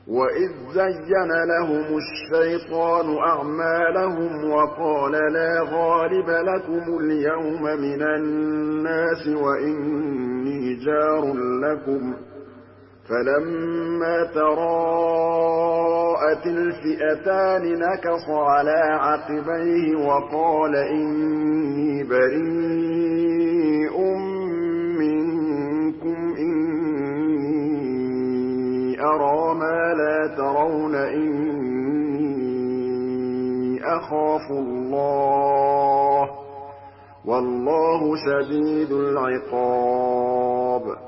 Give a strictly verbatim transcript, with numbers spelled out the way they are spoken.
وَإِذْ زَيَّنَ لَهُمُ الشَّيْطَانُ أَعْمَالَهُمْ وَقَالَ لَا غَالِبَ لَكُمُ الْيَوْمَ مِنَ النَّاسِ وَإِنِّي جَارٌ لَّكُمْ ۖ فَلَمَّا تَرَاءَتِ الْفِئَتَانِ نَكَصَ عَلَىٰ عَقِبَيْهِ وَقَالَ إِنِّي بَرِيءٌ مِّنكُمْ إِنِّي أَرَىٰ مَا لَا تَرَوْنَ إِنِّي أَخَافُ اللَّهَ ۚ وَاللَّهُ شَدِيدُ الْعِقَابِ